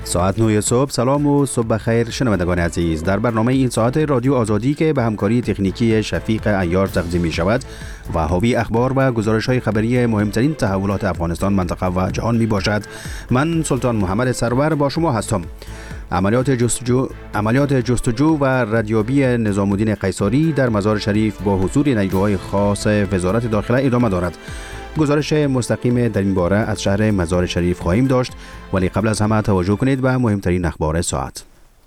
ساعت 9 صبح. سلام و صبح بخیر شنوندگان عزیز. در برنامه این ساعت رادیو آزادی که به همکاری تکنیکی شفیق عیار تقدیم می شود و حاوی اخبار و گزارش‌های خبری مهمترین تحولات افغانستان، منطقه و جهان می باشد، من سلطان محمد سرور با شما هستم. عملیات جستجو و ردیابی نظام الدین قیصری در مزار شریف با حضور نیروهای خاص وزارت داخله ادامه دارد. گزارش مستقیم در این باره از شهر مزار شریف خواهیم داشت، ولی قبل از همه توجه کنید به مهمترین اخبار ساعت.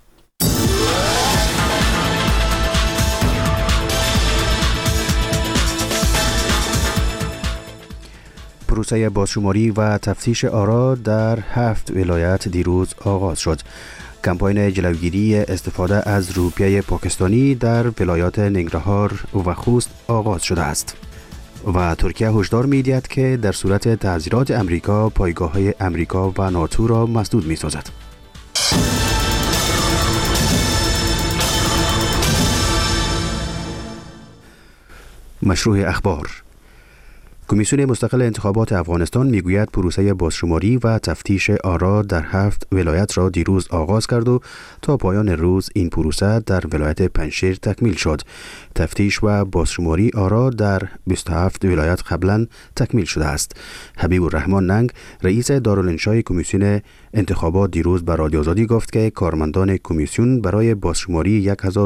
پروسه بازشماری و تفتیش آرا در 7 ولایت دیروز آغاز شد. کمپاین جلوگیری استفاده از روپیه پاکستانی در ولایات ننگرهار و خوست آغاز شده است. و ترکیه هشدار می‌دهد که در صورت تعذیرات امریکا پایگاه‌های امریکا و ناتو را مسدود می‌سازد. مشروع اخبار. کمیسیون مستقل انتخابات افغانستان میگوید پروسه بازشماری و تفتیش آرا در 7 ولایت را دیروز آغاز کرد و تا پایان روز این پروسه در ولایت پنجشیر تکمیل شد. تفتیش و بازشماری آرا در 27 ولایت قبلا تکمیل شده است. حبیب الرحمن ننگ، رئیس دارالانشای کمیسیون انتخابات، دیروز به رادیو آزادی گفت که کارمندان کمیسیون برای بازشماری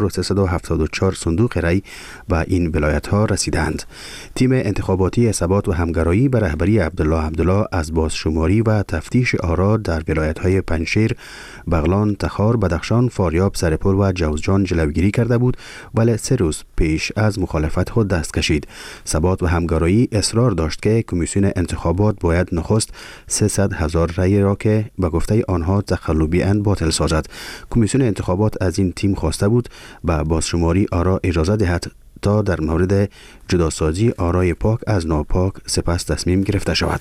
1374 صندوق رای به این ولایت ها رسیدند. تیم انتخاباتی ثبات و همگرایی به رهبری عبدالله از بازشماری و تفتیش آرا در ولایت‌های پنجشیر، بغلان، تخار، بدخشان، فاریاب، سرپل و جوزجان جلوگیری کرده بود، ولی 3 روز پیش از مخالفت خود دست کشید. ثبات و همگرایی اصرار داشت که کمیسیون انتخابات باید نخست 300,000 رای را که به گفته آنها تقلبی‌اً باطل سازد. کمیسیون انتخابات از این تیم خواسته بود به بازشماری آرا اجازه دهد تا در مورد جداسازی آرای پاک از ناپاک سپس تصمیم گرفته شود.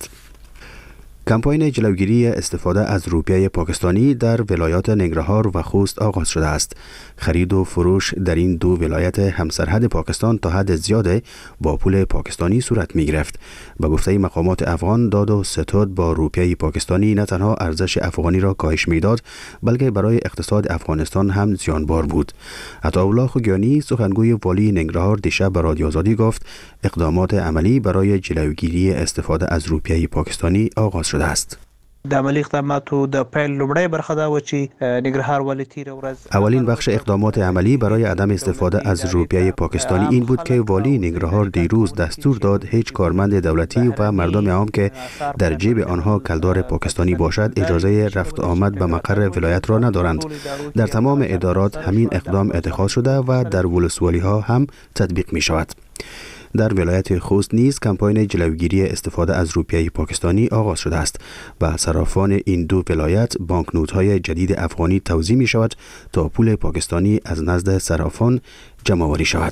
کمپاین جلوگیری استفاده از روپیه پاکستانی در ولایات ننگرهار و خوست آغاز شده است. خرید و فروش در این 2 ولایت همسرحد پاکستان تا حد زیاد با پول پاکستانی صورت می گرفت. به گفته مقامات افغان، داد و ستد با روپیه پاکستانی نه تنها ارزش افغانی را کاهش می داد، بلکه برای اقتصاد افغانستان هم زیانبار بود. عطاالله خوگیانی، سخنگوی والی ننگرهار، دیشب به رادیو آزادی گفت اقدامات عملی برای جلوگیری استفاده از روپیه پاکستانی آغاز شده است. د عملی اقداماتو د پیل لومړی برخه دا و چې ننګرهار والی تیر ورځ اولین بخش اقدامات عملی برای عدم استفاده از روپیه پاکستانی این بود که والی ننگرهار دیروز دستور داد هیچ کارمند دولتی و مردم عام که در جیب آنها کلدار پاکستانی باشد اجازه رفت آمد به مقر ولایت را ندارند. در تمام ادارات همین اقدام اتخاذ شده و در ولسوالی ها هم تطبیق می شود. در ولایت خوست نیز کمپاین جلوگیری استفاده از روپیه پاکستانی آغاز شده است. به صرافان این 2 ولایت بانکنوت‌های جدید افغانی توزیع می شود تا پول پاکستانی از نزد صرافان جمع آوری شود.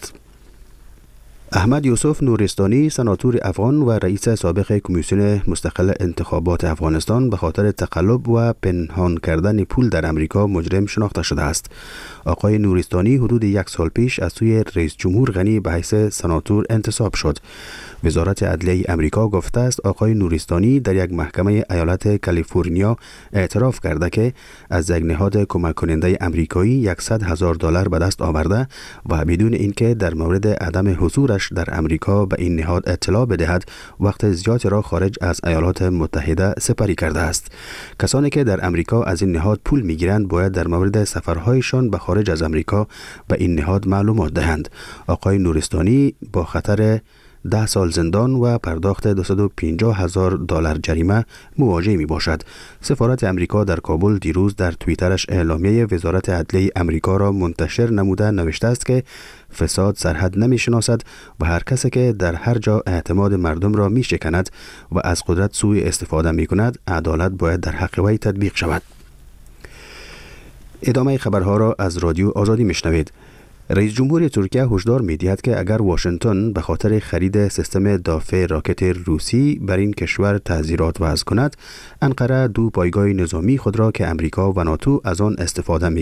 احمد یوسف نورستانی، سناتور افغان و رئیس سابق کمیسیون مستقل انتخابات افغانستان، به خاطر تقلب و پنهان کردن پول در امریکا مجرم شناخته شده است. آقای نورستانی حدود 1 سال پیش از سوی رئیس جمهور غنی به حیث سناتور انتصاب شد. وزارت عدلیه امریکا گفته است آقای نورستانی در یک محکمه ایالت کالیفرنیا اعتراف کرده که از یک نهاد کمک کننده امریکایی $100,000 به دست آورده و بدون اینکه در مورد عدم حضورش در امریکا به این نهاد اطلاع بدهد وقت زیادی را خارج از ایالات متحده سپری کرده است. کسانی که در امریکا از این نهاد پول میگیرند باید در مورد سفرهایشان به خارج از امریکا به این نهاد معلومات دهند. آقای نورستانی با خطر 10 سال زندان و پرداخت $250,000 جریمه مواجه می باشد. سفارت امریکا در کابل دیروز در توییترش اعلامیه وزارت عدلیه امریکا را منتشر نموده نوشته است که فساد سرحد نمی شناسد و هر کسی که در هر جا اعتماد مردم را می شکند و از قدرت سوء استفاده می کند، عدالت باید در حق وی تطبیق شود. ادامه خبرها را از رادیو آزادی می شنوید. رئیس جمهور ترکیه هشدار می‌دهد که اگر واشنگتن به خاطر خرید سیستم دافع راکت روسی بر این کشور تعزیرات وضع کند، انقره 2 پایگاه نظامی خود را که امریکا و ناتو از آن استفاده می‌کند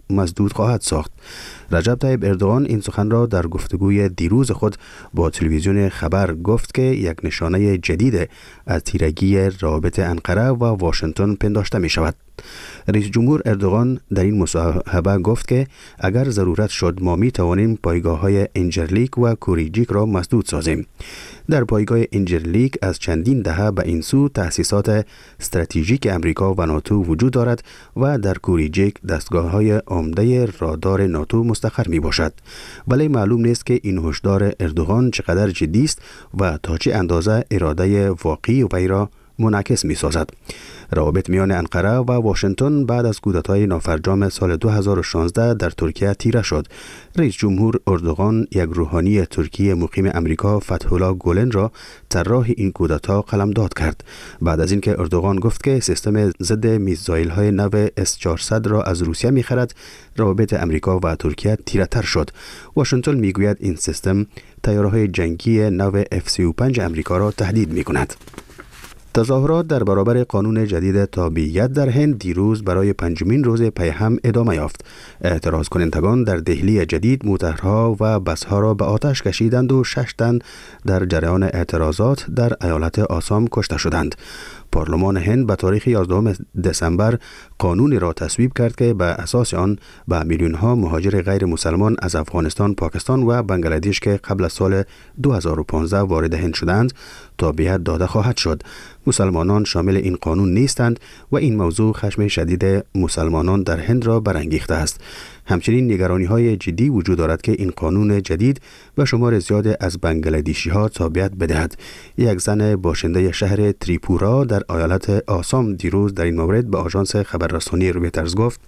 مسدود خواهد ساخت. رجب طیب اردوغان این سخن را در گفتگوی دیروز خود با تلویزیون خبر گفت که یک نشانه جدید از تیرگی روابط انقره و واشنگتن پنداشته می شود. رئیس جمهور اردوغان در این مصاحبه گفت که اگر ضرورت شد ما می توانیم پایگاه‌های انجرلیک و کوریجیک را مسدود سازیم. در پایگاه انجرلیک از چندین دهه به این سو تأسیسات استراتژیک امریکا و ناتو وجود دارد و در کوریجیک دستگاه‌های عمده رادار ناتو مستقر می باشد. ولی معلوم نیست که این هشدار اردوغان چقدر جدی است و تا چه اندازه اراده واقعی وی را منعکس می سازد. روابط میان انقره و واشنگتن بعد از کودتای نافرجام سال 2016 در ترکیه تیره شد. رئیس جمهور اردوغان یک روحانی ترکی مقیم امریکا فتح الله گولن را طراح این کودتا قلمداد کرد. بعد از اینکه اردوغان گفت که سیستم ضد میزایل‌های نو S-400 را از روسیه می‌خرد، روابط امریکا و ترکیه تیره تر شد. واشنگتن میگوید این سیستم طیاره‌های جنگی نو F-35 امریکا را تهدید می‌کند. تظاهرات در برابر قانون جدید تابعیت در هند دیروز برای پنجمین روز پی هم ادامه یافت. اعتراض کنندگان در دهلی جدید موترها و بسها را به آتش کشیدند و 6 تن در جریان اعتراضات در ایالت آسام کشته شدند. پارلمان هند به تاریخ 11 دسامبر قانونی را تصویب کرد که به اساس آن به میلیون‌ها مهاجر غیر مسلمان از افغانستان، پاکستان و بنگلادش که قبل از سال 2015 وارد هند شدند تابعیت داده خواهد شد. مسلمانان شامل این قانون نیستند و این موضوع خشم شدید مسلمانان در هند را برانگیخته است. همچنین نگرانی‌های جدی وجود دارد که این قانون جدید به شمار زیاد از بنگلادشی‌ها تابعیت بدهد. یک زن باشنده شهر تریپورا در ایالت آسام دیروز در این مورد به آژانس خبررسانی رویترز گفت: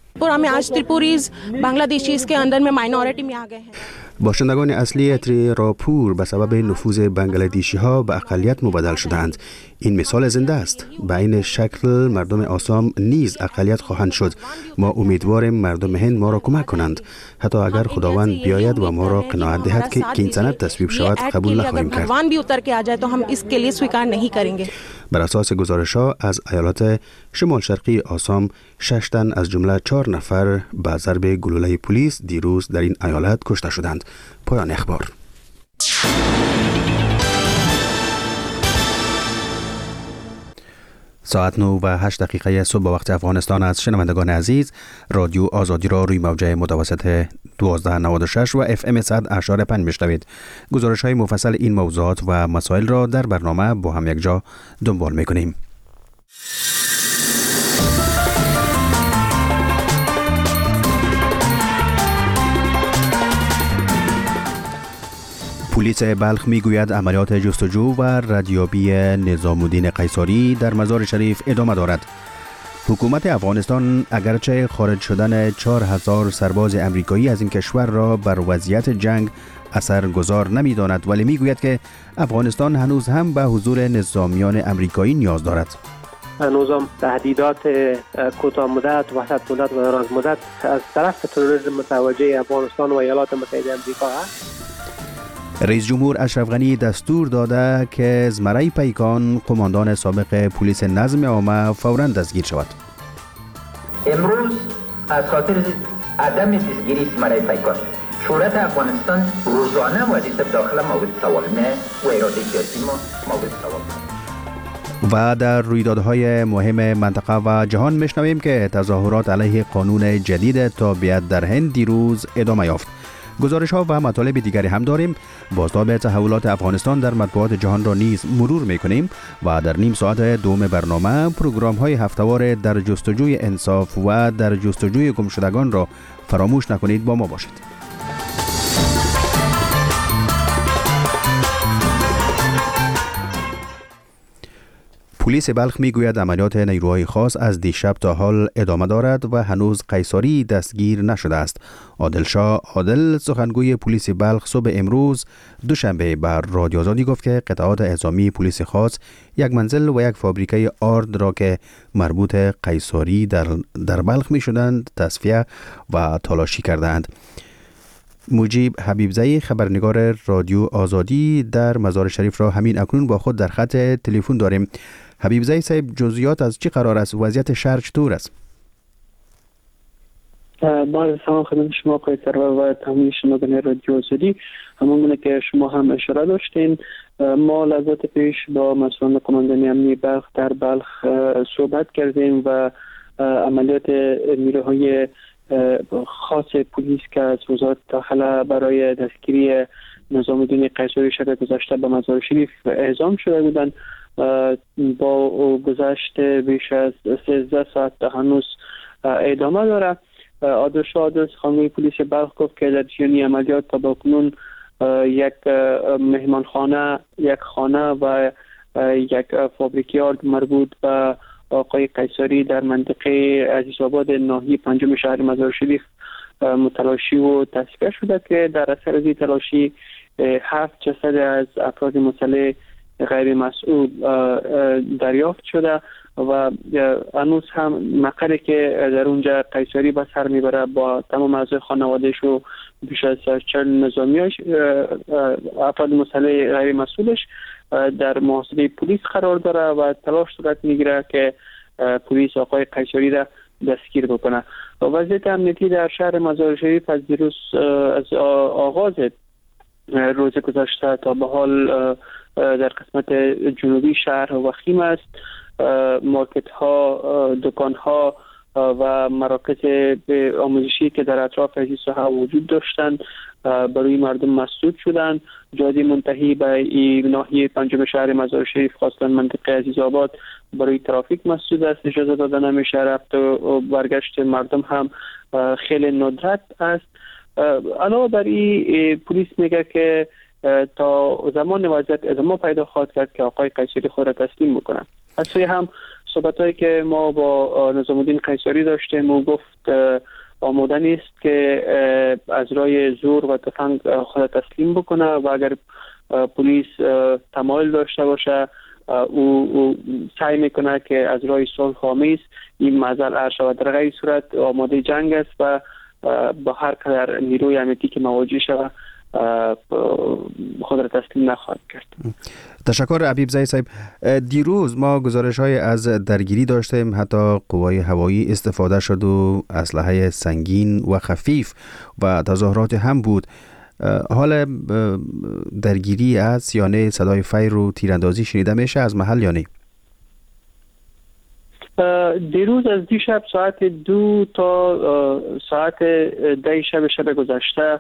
باشندگان اصلی تریپور به سبب نفوذ بنگلادشی ها به اقلیت مبدل شدند. این مثال زنده است. به این شکل مردم آسام نیز اقلیت خواهند شد. ما امیدواریم مردم هند ما را کمک کنند. حتی اگر خداوند بیاید و ما را قناعت دهد که این سند تصویب شود قبول نخواهیم کرد. بر اساس گزارش‌ها از ایالات شمال شرقی آسام 6 تن از جمله 4 نفر به ضرب گلوله پلیس دیروز در این ایالت کشته شدند. پایان اخبار. ساعت 9 و 8 دقیقه صبح به وقت افغانستان است. شنوندگان عزیز، رادیو آزادی را روی موجه متوسط 1296 و FM 100.5 میشنوید. گزارش های مفصل این موضوعات و مسائل را در برنامه با هم یک جا دنبال میکنیم. پلیس بلخ میگوید عملیات جستجو و ردیابی نظام الدین قیصری در مزار شریف ادامه دارد. حکومت افغانستان اگرچه خارج شدن 4000 سرباز امریکایی از این کشور را بر وضعیت جنگ اثرگذار نمی‌داند، ولی میگوید که افغانستان هنوز هم به حضور نظامیان امریکایی نیاز دارد. هنوز هم تهدیدات کوتاه مدت، وسط مدت و دراز مدت از طرف تروریسم متوجه افغانستان و ایالات متحده آمریکا است. رئیس جمهور اشرف غنی دستور داده که زمره پیکان قماندان سابق پلیس نظم عامه فوراً دستگیر شود. امروز از خاطر عدم دستگیری زمره پیکان شورت افغانستان روزانه وظیفه داخل مورد سوال نه و اراده سیاسی ما مورد سوال و در رویدادهای مهم منطقه و جهان میشنویم که تظاهرات علیه قانون جدید تابعیت در هند دیروز ادامه یافت. گزارش ها و مطالب دیگری هم داریم. بازتاب تحولات افغانستان در مطبوعات جهان را نیز مرور میکنیم و در نیم ساعت دوم برنامه پروگرام های هفته‌وار در جستجوی انصاف و در جستجوی گمشدگان را فراموش نکنید. با ما باشید. پلیس بلخ میگوید عملیات نیروهای خاص از دیشب تا حال ادامه دارد و هنوز قیصری دستگیر نشده است. عادل شاه عادل سخنگوی پلیس بلخ صبح امروز دوشنبه بر رادیو آزادی گفت که قطعات اعزامی پلیس خاص یک منزل و یک فابریکه آرد را که مربوط قیصری در بلخ می شدند تصفیه و تلاشی کردند. مجیب حبیبزئی خبرنگار رادیو آزادی در مزار شریف را همین اکنون با خود در خط تلفن داریم. حبیبزئی صاحب، جزئیات از چی قرار است؟ وضعیت شهر چطور است؟ با سلام خدمت شما آقای سرور و تمامی شنوندگان رادیو آزادی. همونگونه که شما هم اشاره داشتین، ما لحظات پیش با مسئولان قماندانی امنی بلخ در بلخ صحبت کردیم و عملیات نیروهای خاص پلیس که از وزارت داخله برای دستگیری نظام الدین قیصری شب گذشته به مزار شریف اعزام شده بودند. با گذشت بیش از 13 ساعت هنوز ادامه داره. عادل خانه پلیس بلخ گفت که در جریان عملیات تا بکنون یک مهمانخانه، یک خانه و یک فابریکیارد مربوط به آقای قیصری در منطقه عزیزآباد ناحیه پنجم شهر مزار شریف متلاشی و تصفیه شده که در اثر این تلاشی 7 جسد از افراد مسلح غیر مسئول دریافت شده و هنوز هم مقری که در اونجا قیصری به سر میبره با تمام اعضای خانواده‌اش و بیش از 40 نظامیاش افراد مسلح غیر مسئولش در محاصره پلیس قرار داره و تلاش صورت میگیره که پلیس آقای قیصری را دستگیر بکنه. وضعیت امنیتی در شهر مزار شریف از دیروز از آغاز روز گذشته تا به حال در قسمت جنوبی شهر وخیم است. مارکت ها، دکان ها و مراکز آموزشی که در اطراف از این ساحه وجود داشتند برای مردم مسدود شدند. جاده منتهی به این ناحیه پنجم شهر مزار شریف خاصه منطقه عزیزآباد برای ترافیک مسدود است، اجازه داده نمیشه. رفت و برگشت مردم هم خیلی ندرت است. علاوه بر این پلیس میگه که تا زمان وضعیت ادامه پیدا خواهد کرد که آقای قیصری خود را تسلیم بکنه. از سوی هم صحبت‌هایی که ما با نظام الدین قیصری داشتیم و گفت آماده نیست که از راه زور و تفنگ خود تسلیم بکنه و اگر پلیس تمایل داشته باشه او سعی میکنه که از راه صلح آمیز این معضل حل شود. در غیر صورت آماده جنگ است و با هر قدر نیروی امنیتی که مواجه شود خود را تسلیم نخواهد کرد. تشکر حبیب زئی صاحب. دیروز ما گزارش‌های از درگیری داشتیم، حتی قوای هوایی استفاده شد و اسلحه سنگین و خفیف و تظاهرات هم بود. حال درگیری است یا نه؟ صدای فیر و تیراندازی شنیده میشه از محل یا نه؟ دیروز از دیشب ساعت 2 تا ساعت 10 شب گذشته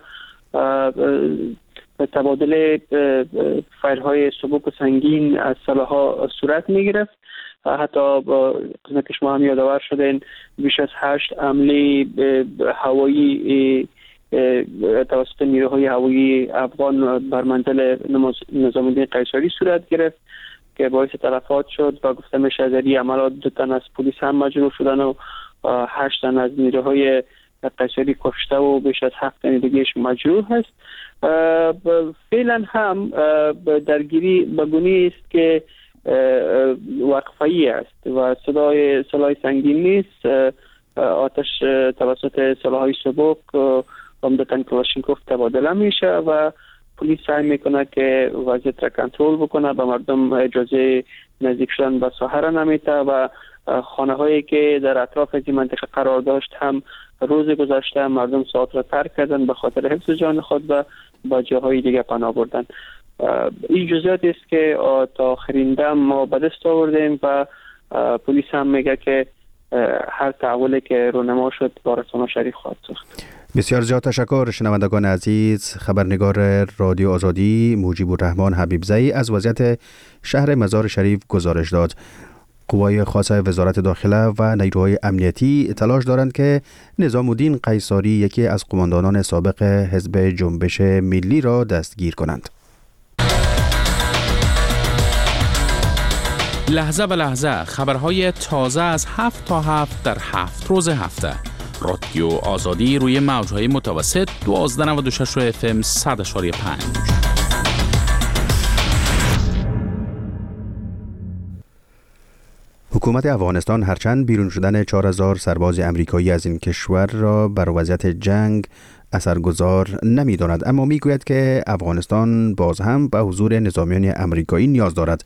تبادل فایرهای سبک و سنگین از سلاح‌ها صورت می‌گرفت. حتی قسمت که شما هم یادآور شدین بیش از 8 حمله هوایی توسط نیروهای هوایی افغان بر منزل نظام الدین قیصری صورت گرفت که باعث تلفات شد و گفته میشه از این عملات 2 تن از پلیس هم مجروح شدن و 8 تن از نیروهای قیصری کشته و بیش از 7 تن دیگه‌اش مجروح است. فعلا هم درگیری بگونی است که وقفه‌ای است و صدای سلاح سنگین نیست. آتش توسط سلاح‌های سبک عمدتاً کلاشینکوف تبادله میشه و پلیس سعی میکنه که وضعیت را کنترل بکنه، به مردم اجازه نزدیک شدن به ساحه را نمیده و خانه هایی که در اطراف این منطقه قرار داشت هم روز گذشته مردم ساعت را ترک کردن به خاطر حفظ جان خود و با جاهای دیگه پناه بردن. این جزئیات است که تا آخرین دم ما به دست آوردیم و پلیس هم میگه که هر تحولی که رونما شد با رسانه شریک خواهد ساخت. بسیار زیاد تشکر. شنوندگان عزیز، خبرنگار رادیو آزادی مجیب الرحمن حبیب زئی از وضعیت شهر مزار شریف گزارش داد. قوای خاص وزارت داخله و نیروهای امنیتی تلاش دارند که نظام الدین قیصری، یکی از قماندانان سابق حزب جنبش ملی، را دستگیر کنند. لحظه به لحظه خبرهای تازه از 7 تا 7 در 7 روز هفته. رادیو آزادی روی موجهای متوسط 1296 FM 100.5. حکومت افغانستان هرچند بیرون شدن 4000 سرباز امریکایی از این کشور را بر وضعیت جنگ اثرگذار نمی‌داند، اما میگوید که افغانستان باز هم به حضور نظامیان امریکایی نیاز دارد.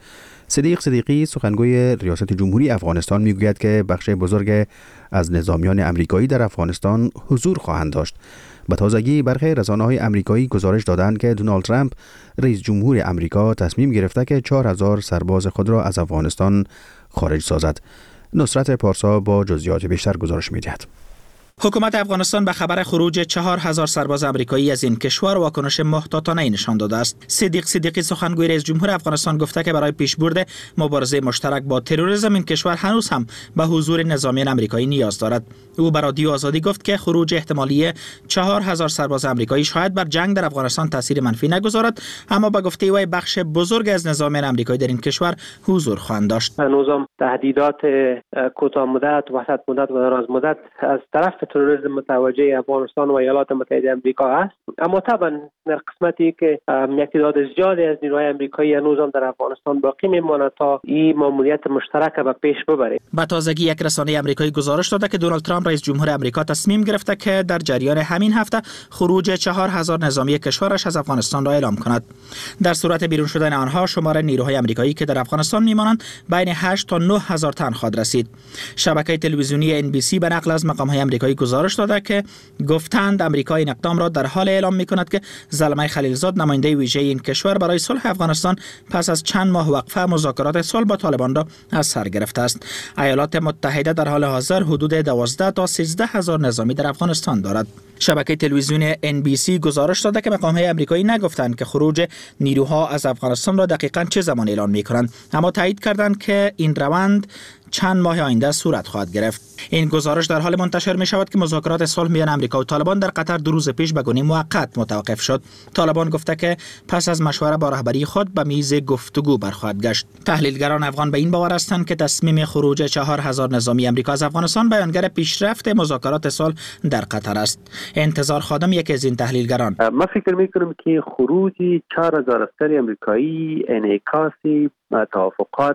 صدیق صدیقی سخنگوی ریاست جمهوری افغانستان میگوید که بخش بزرگ از نظامیان امریکایی در افغانستان حضور خواهند داشت. به تازگی برخی رسانه‌های امریکایی گزارش دادند که دونالد ترامپ رئیس جمهور امریکا تصمیم گرفته که 4000 سرباز خود را از افغانستان خارج سازد. نصرت پارسا با جزئیات بیشتر گزارش می‌دهد. حکومت افغانستان به خبر خروج 4000 سرباز آمریکایی از این کشور واکنش محتاطانه نشان داده است. صدیق صدیقی سخنگوی رئیس جمهور افغانستان گفته که برای پیشبرد مبارزه مشترک با تروریسم این کشور هنوز هم به حضور نظامیان آمریکایی نیاز دارد. او به رادیو آزادی گفت که خروج احتمالی 4000 سرباز آمریکایی شاید بر جنگ در افغانستان تاثیر منفی نگذارد، اما به گفته او بخش بزرگ از نظامیان آمریکایی در این کشور حضور خواهند داشت. هنوزم تهدیدات کوتاه مدت، وسط مدت و دراز مدت از طرف تروریسم متوجه افغانستان و ایالات متحده آمریکا است، اما طبعا در قسمتی که یک تعداد زیادی از نیروهای آمریکایی هنوزم در افغانستان باقی میماند تا این ماموریت مشترک به پیش ببرد. به تازگی یک رسانه آمریکایی گزارش داده که دونالد ترامپ رئیس جمهور آمریکا تصمیم گرفته که در جریان همین هفته خروج 4000 نظامی کشورش از افغانستان را اعلام کند. در صورت بیرون شدن آنها شمار نیروهای آمریکایی که در افغانستان میمانند بین 8 تا 9000 تن خواهد رسید. شبکه تلویزیونی NBC به نقل از مقام‌های آمریکایی گزارش داده که گفتند آمریکا این اقدام را در حال اعلام می‌کند که زلمه خلیلزاد نماینده ویژه این کشور برای صلح افغانستان پس از چند ماه وقفه مذاکرات صلح با طالبان را از سر گرفته است. ایالات متحده در حال حاضر حدود 12 تا 13000 نظامی در افغانستان دارد. شبکه تلویزیونی NBC گزارش داده که مقام‌های آمریکایی نگفتند که خروج نیروها از افغانستان را دقیقاً چه زمان اعلام می‌کنند، اما تایید کردند که این روند چند ماه آینده صورت خواهد گرفت. این گزارش در حال منتشر می شود که مذاکرات صلح میان آمریکا و طالبان در قطر 2 روز پیش به گونه موقت متوقف شد. طالبان گفته که پس از مشوره با رهبری خود به میز گفتگو برخواهد گشت. تحلیلگران افغان به این باور هستند که تصمیم خروج 4000 نظامی آمریکا از افغانستان بیانگر پیشرفت مذاکرات صلح در قطر است. انتظار خادم یکی از این تحلیلگران: من فکر می کنم که خروج 4000 عسکر آمریکایی انعکاسی توافقات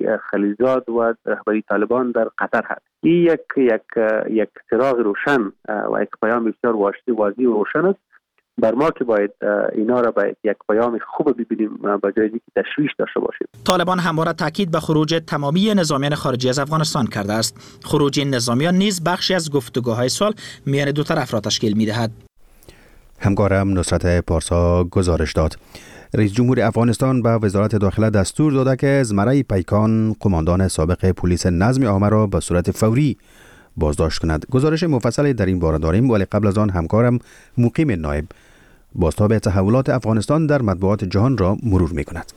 خلیلزاد و رهبری طالبان در قطر هست. این یک چراغ روشن و یک پیام بسیار واضح و روشن است بر ما که باید اینا را باید یک پیام خوب ببینیم به جای اینکه تشویش داشته باشیم. طالبان همواره تاکید به خروج تمامی نظامیان خارجی از افغانستان کرده است. خروج این نظامیان نیز بخشی از گفتگوهای صلح میان دو طرف را تشکیل می‌دهد. همکارم نصرت پارسا گزارش داد. رئیس جمهور افغانستان به وزارت داخله دستور داده که زمره پیکان قماندان سابق پلیس نظم عامه را به صورت فوری بازداشت کند. گزارش مفصلی در این باره داریم، ولی قبل از آن همکارم مقیم نایب بازتاب تحولات افغانستان در مطبوعات جهان را مرور می کند.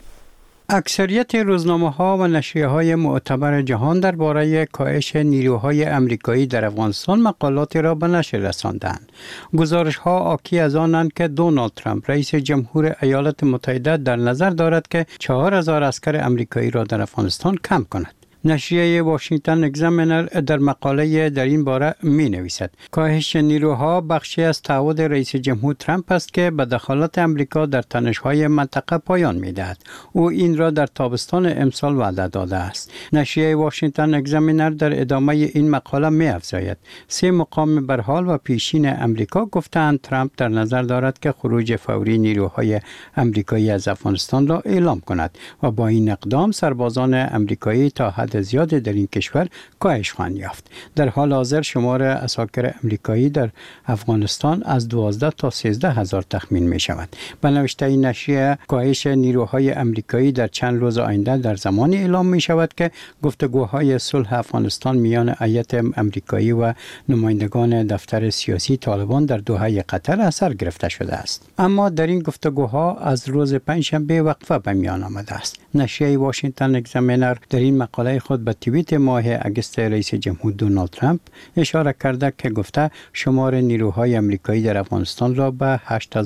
اکثریت روزنامه‌ها و نشریه‌های معتبر جهان درباره کاهش نیروهای آمریکایی در افغانستان مقالاتی را به نشر رساندند. گزارش‌ها حاکی از آنند که دونالد ترامپ رئیس جمهور ایالات متحده در نظر دارد که 4000 عسکر آمریکایی را در افغانستان کم کند. نشریه واشنگتن اگزامینر در مقاله در این باره می نویسد کاهش نیروها بخشی از تعهد رئیس جمهور ترامپ است که به دخالت امریکا در تنش‌های منطقه پایان می دهد. او این را در تابستان امسال وعده داده است. نشریه واشنگتن اگزامینر در ادامه این مقاله می افزاید 3 مقام برحال و پیشین امریکا گفتند ترامپ در نظر دارد که خروج فوری نیروهای امریکایی از افغانستان را اعلام کند و با این اقدام سربازان امریکایی تا حد زیادی در این کشور کاهش خواهند یافت. در حال حاضر شمار عساکر امریکایی در افغانستان از 12 تا 13 هزار تخمین می شود. به نوشته این نشریه کاهش نیروهای امریکایی در چند روز آینده در زمانی اعلام می شود که گفتگوهای صلح افغانستان میان هیئت امریکایی و نمایندگان دفتر سیاسی طالبان در دوحه قطر اثر گرفته شده است. اما در این گفتگوها از روز پنجشنبه وقفه به میان آمده است. نشریه واشنگتن اگزامینر در این مقاله خود به توییت ماه اگست رئیس جمهور دونالد ترامپ اشاره کرده که گفته شمار نیروهای آمریکایی در افغانستان را به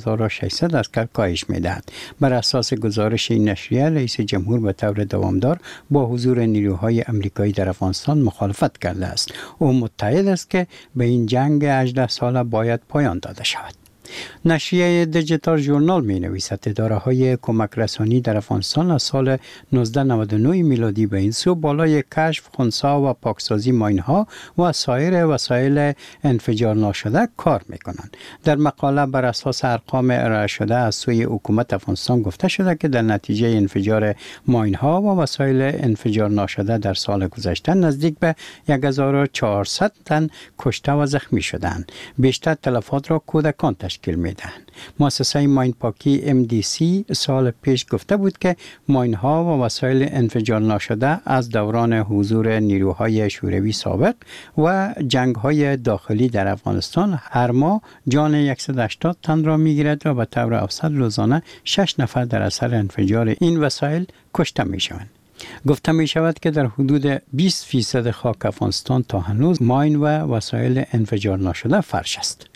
8600 عسکر کاهش می‌دهد. بر اساس گزارش این نشریه رئیس جمهور به طور دوامدار با حضور نیروهای آمریکایی در افغانستان مخالفت کرده است. او متحد است که به این جنگ 18 ساله باید پایان داده شود. نشریه دیجیتال ژورنال می نویسد اداره‌های کمک رسانی در افغانستان از سال 1999 میلادی به این سو بالای کشف، خنثی و پاکسازی ماین‌ها و سایر وسایل انفجار ناشده کار می کنند. در مقاله بر اساس ارقام ارائه شده از سوی حکومت افغانستان گفته شده که در نتیجه انفجار ماین‌ها و وسایل انفجار ناشده در سال گذشته نزدیک به 1400 تن کشته و زخمی شدند. بیشتر تلفات را کودکان تشکیل میدهند. مؤسسه ماین پاکی MDC سال پیش گفته بود که ماین ها و وسایل انفجار ناشده از دوران حضور نیروهای شوروی سابق و جنگ های داخلی در افغانستان هر ماه جان 180 تن را میگیرد و به طور اوسط روزانه 6 نفر در اثر انفجار این وسایل کشته می شوند. گفته می شود که در حدود 20% خاک افغانستان تا هنوز ماین و وسایل انفجار ناشده فرش است.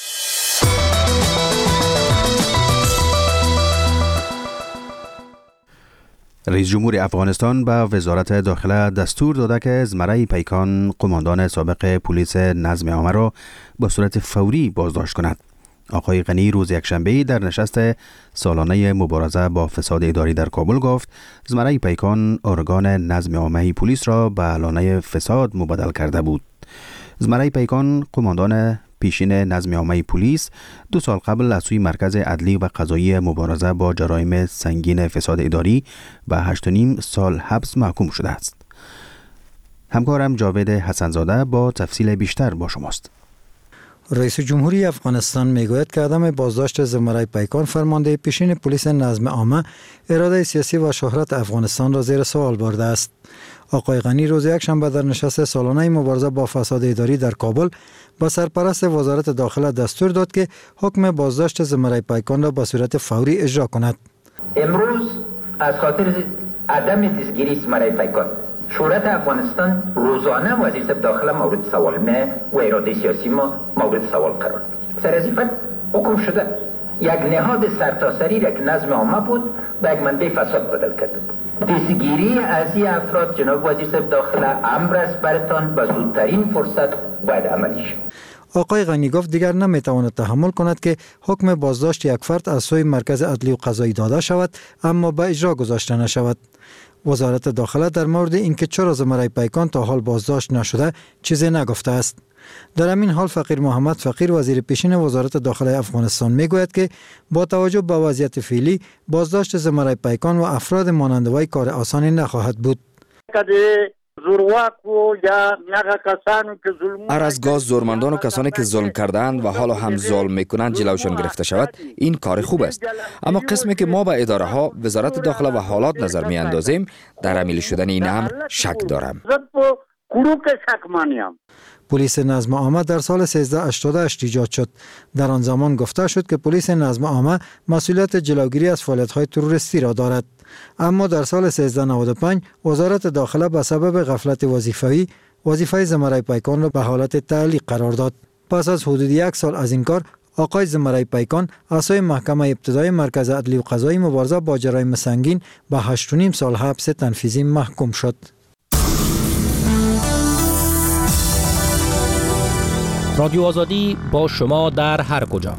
رئیس جمهور افغانستان به وزارت داخله دستور داده که زمره پیکان قماندان سابق پلیس نظم عامه را به صورت فوری بازداشت کند. آقای غنی روز یکشنبه در نشست سالانه مبارزه با فساد اداری در کابل گفت زمره پیکان ارگان نظم عامه پلیس را به اعلانه فساد مبدل کرده بود. زمره پیکان قماندان پیشین نظم عامه پلیس 2 سال قبل از سوی مرکز عدلی و قضایی مبارزه با جرایم سنگین فساد اداری به 8.5 سال حبس محکوم شده است. همکارم جاوید حسنزاده با تفصیل بیشتر با شماست. رئیس جمهوری افغانستان میگوید که عدم بازداشت زمره پیکان فرمانده پیشین پلیس نظم عامه اراده سیاسی و شهرت افغانستان را زیر سوال برده است. آقای غنی روز یکشنبه در نشست سالانه مبارزه با فساد اداری در کابل با سرپرست وزارت داخله دستور داد که حکم بازداشت زمره پیکان را به صورت فوری اجرا کند. امروز از خاطر عدم دستگیری زمره پیکان شورت افغانستان روزانه وزیر صاحب داخله مورد سوال نه و اراده سیاسی ما مورد سوال قرار میگیره. سر از این حکم شده یک نهاد سرتاسری را که نظم عامه بود به یک منبع فساد بدل کرده بود. دستگیری از این افراد جناب وزیر صاحب داخله امر است برتان به زودترین فرصت باید عملی شود. آقای غنی گفت دیگر نمیتواند تحمل کند که حکم بازداشت یک فرد از سوی مرکز عدلی و قضایی داده شود اما به اجرا گذاشته نشود. وزارت داخله در مورد اینکه چرا زمره پیکان تا حال بازداشت نشده چیزی نگفته است. در همین حال فقیر محمد فقیر وزیر پیشین وزارت داخله افغانستان میگوید که با توجه به وضعیت فعلی بازداشت زمره پیکان و افراد مانند وی کار آسانی نخواهد بود. از گاز زورمندان و کسانی که ظلم کردند و حالا هم ظلم میکنند جلوشان گرفته شود این کار خوب است، اما قسمی که ما به اداره ها وزارت داخله و حالات نظر می اندازیم در عملی شدن این امر شک دارم. پلیس نظم عامه در سال 1388 ایجاد شد. در آن زمان گفته شد که پلیس نظم عامه مسئولیت جلوگیری از فعالیت‌های تروریستی را دارد. اما در سال 1395 وزارت داخله به سبب غفلت وظیفه‌ای وظیفه زمره پیکان را به حالت تعلیق قرار داد. پس از حدود 1 سال از این کار آقای زمره پیکان از سوی محکمه ابتدایی مرکز عدلی و قضایی مبارزه با جرایم سنگین به 8.5 سال حبس تنفیذی محکوم شد. رادیو آزادی با شما در هر کجا.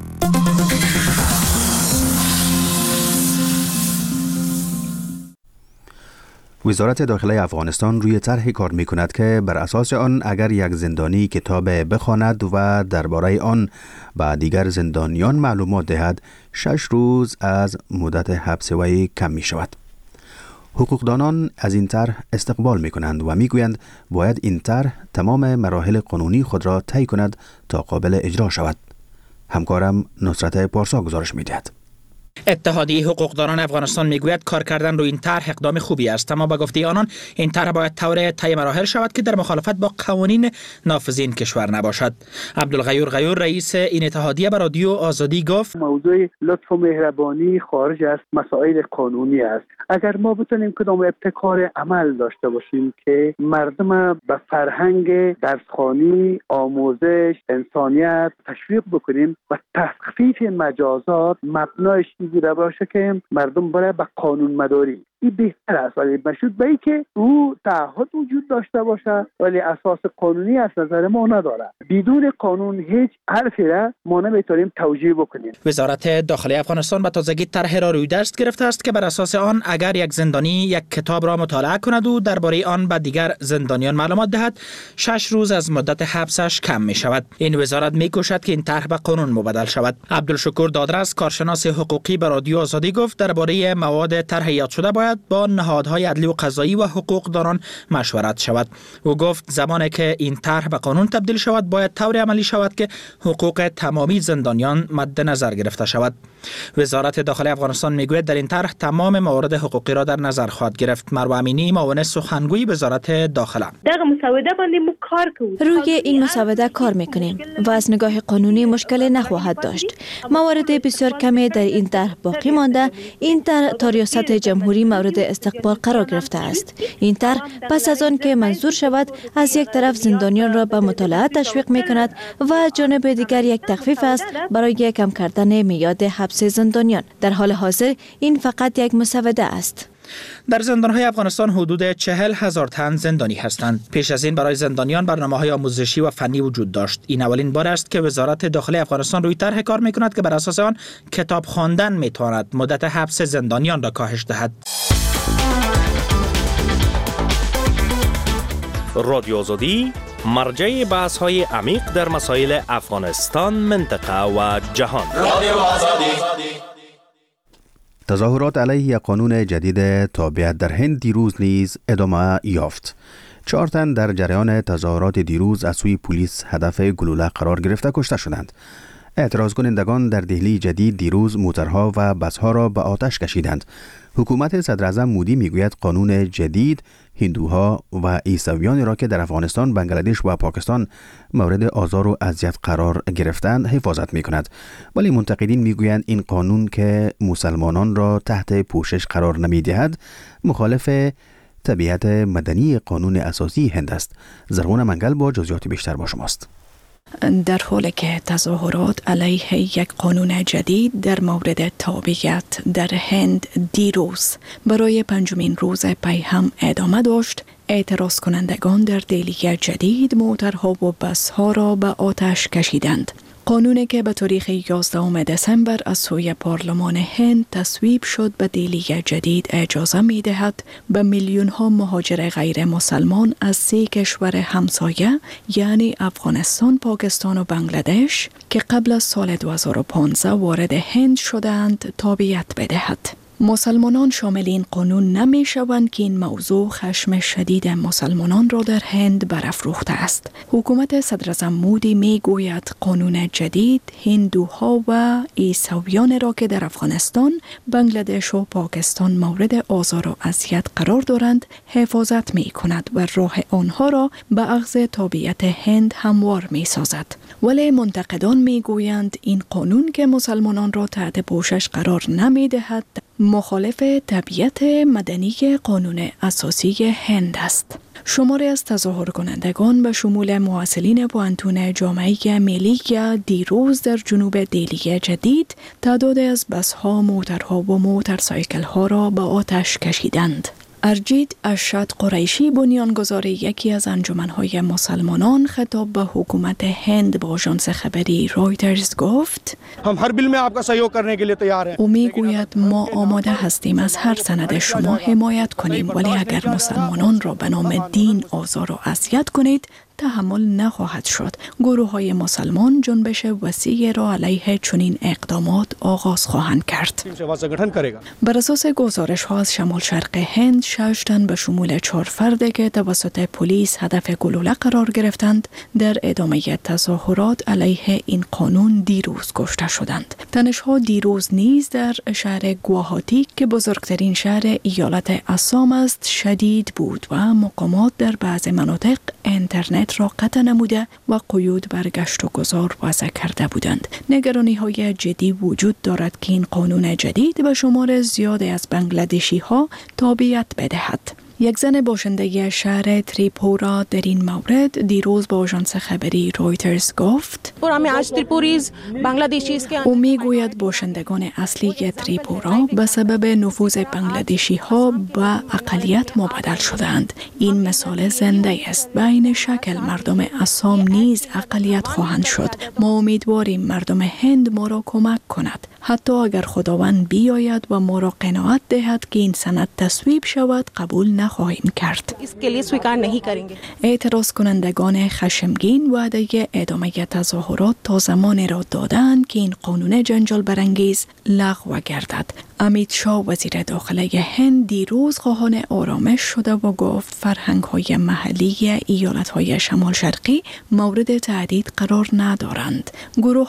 وزارت داخله افغانستان روی طرحی کار می کند که بر اساس آن اگر یک زندانی کتاب بخواند و درباره آن به دیگر زندانیان معلومات دهد 6 روز از مدت حبس وی کم می شود. حقوقدانان از این طرح استقبال می کنند و می گویند باید این طرح تمام مراحل قانونی خود را طی کند تا قابل اجرا شود. همکارم نصرت پارسا گزارش می دهد. اتحادیه حقوقدانان افغانستان میگوید کار کردن روی این طرح اقدام خوبی است، اما به گفته آنان این طرح باید طور طی مراحل شود که در مخالفت با قوانین نافذ این کشور نباشد. عبدالغیور غیور رئیس این اتحادیه به رادیو آزادی گفت موضوع لطف و مهربانی خارج از مسائل قانونی است. اگر ما بتونیم کدام ابتکار عمل داشته باشیم که مردم به فرهنگ درسخوانی، آموزش، انسانیت تشویق بکنیم و تخفیف مجازات مبنایش چیزی باشه که مردم برای به قانون مداری این بهتر است، ولی مشروط به این که او تعهد وجود داشته باشه ولی اساس قانونی از نظر ما نداره. بدون قانون هیچ حرفی را ما نمیتونیم توجیه بکنیم. وزارت داخلی افغانستان به تازگی طرحی را روی دست گرفته است که بر اساس آن اگر یک زندانی یک کتاب را مطالعه کند و درباره آن به دیگر زندانیان معلومات دهد 6 روز از مدت حبسش کم می شود. این وزارت می کوشد که این طرح به قانون مبدل شود. عبدالشکور دادرس کارشناس حقوقی به رادیو آزادی گفت درباره مواد طرح یاد شده باید با نهادهای عدلی و قضایی و حقوقدانان مشورت شود. او گفت زمانی که این طرح به قانون تبدیل شود باید طوری عملی شود که حقوق تمامی زندانیان مد نظر گرفته شود. وزارت داخلی افغانستان میگوید در این طرح تمام موارد حقوقی را در نظر خواهد گرفت. مروه امینی معاون سخنگوی وزارت داخله: روی این مسوده کار میکنیم و از نگاه قانونی مشکلی نخواهد داشت. موارد بسیار کمی در این طرح باقی مانده. این طرح تا ریاست جمهوری مورد استقبال قرار گرفته است. این طرح پس از آن که منظور شود از یک طرف زندانیان را به مطالعه تشویق میکند و از جانب دیگر یک تخفیف است برای کم کردن میعاد حبس زندانیان. در حال حاضر این فقط یک مسوده است. در زندان‌های افغانستان حدود 40,000 تن زندانی هستند. پیش از این برای زندانیان برنامه‌های آموزشی و فنی وجود داشت. این اولین بار است که وزارت داخلی افغانستان روی طرح کار می‌کند که بر اساس آن کتاب خواندن می‌تواند مدت حبس زندانیان را کاهش دهد. رادیو آزادی مرجع بحث‌های عمیق در مسائل افغانستان، منطقه و جهان. رادیو آزادی. تظاهرات علیه یک قانون جدید تابعیت در هند دیروز نیز ادامه یافت. 4 تن در جریان تظاهرات دیروز از سوی پلیس هدف گلوله قرار گرفته کشته شدند. اعتراض کنندگان در دهلی جدید دیروز موترها و بسها را به آتش کشیدند. حکومت صدراعظم مودی میگوید قانون جدید هندوها و عیسویان را که در افغانستان، بنگلادش و پاکستان مورد آزار و اذیت قرار گرفتند حفاظت می کند. ولی منتقدین می گویند این قانون که مسلمانان را تحت پوشش قرار نمی دهد مخالف طبیعت مدنی قانون اساسی هند است. زرغون منگل با جزئیات بیشتر با شماست. در حالی که تظاهرات علیه یک قانون جدید در مورد تابعیت در هند دیروز برای 5مین روز پی هم ادامه داشت، اعتراض کنندگان در دهلی جدید موترها و بسها را به آتش کشیدند. قانونی که به تاریخ 11 دسامبر از سوی پارلمان هند تصویب شد به دهلی جدید اجازه می دهد به میلیون ها مهاجر غیر مسلمان از 3 کشور همسایه یعنی افغانستان، پاکستان و بنگلادش که قبل از سال 2015 وارد هند شدند تابعیت بدهد. مسلمانان شامل این قانون نمی شوند که این موضوع خشم شدید مسلمانان را در هند برافروخته است. حکومت صدراعظم مودی می گوید قانون جدید هندوها و عیسویان را که در افغانستان، بنگلادش و پاکستان مورد آزار و اذیت قرار دارند حفاظت می کند و راه آنها را به اخذ تابعیت هند هموار می سازد. ولی منتقدان می گویند این قانون که مسلمانان را تحت پوشش قرار نمی دهد مخالف طبیعت مدنی قانون اساسی هند است. شماری از تظاهر کنندگان به شمول مواصلین پوانتون جامعه ملی دیروز در جنوب دهلی جدید تعداد از بسها، موترها و موتورسایکل‌ها را به آتش کشیدند. ارجید ارشد قریشی، بنیانگذار یکی از انجمن‌های مسلمانان، خطاب به حکومت هند با آژانس خبری رایترز گفت: او میگوید ما آماده هستیم از هر سند شما حمایت کنیم، ولی اگر مسلمانان را به نام دین آزار و اذیت کنید تحمل نخواهد شد. گروه‌های مسلمان جنبش وسیعی را علیه چنین اقدامات آغاز خواهند کرد. بر اساس گزارش‌ها از شمال شرق هند 6 تن به شمول 4 فرد که توسط پلیس هدف گلوله قرار گرفتند در ادامه تظاهرات علیه این قانون دیروز کشته شدند. تنش‌ها دیروز نیز در شهر گواهاتی که بزرگترین شهر ایالت آسام است شدید بود و مقامات در بعض مناطق اینترنت را قطع نموده و قیود بر گشت و گذار وضع کرده بودند. نگرانی‌های جدی وجود دارد که این قانون جدید به شمار زیادی از بنگلادشی‌ها تابعیت بدهد. یک زن باشنده شهر تریپورا در این مورد دیروز با آژانس خبری رویترز گفت او میگوید باشندگان اصلی تریپورا به سبب نفوذ بنگلادشی ها به اقلیت مبادل شدند. این مثال زنده است. بین شکل مردم اسام نیز اقلیت خواهند شد. ما امیدواریم مردم هند ما را کمک کند. حتی اگر خداوند بیاید و ما را قناعت دهد که این سند تصویب شود قبول نخواهیم کرد. اعتراض کنندگان خشمگین وعده ادامه تظاهرات تا زمانی را دادند که این قانون جنجال برانگیز لغو گردد. امیت شاه وزیر داخله هند دیروز خواهان آرامش شده و گفت فرهنگ‌های محلی ایالت‌های شمال شرقی مورد تهدید قرار ندارند. گروه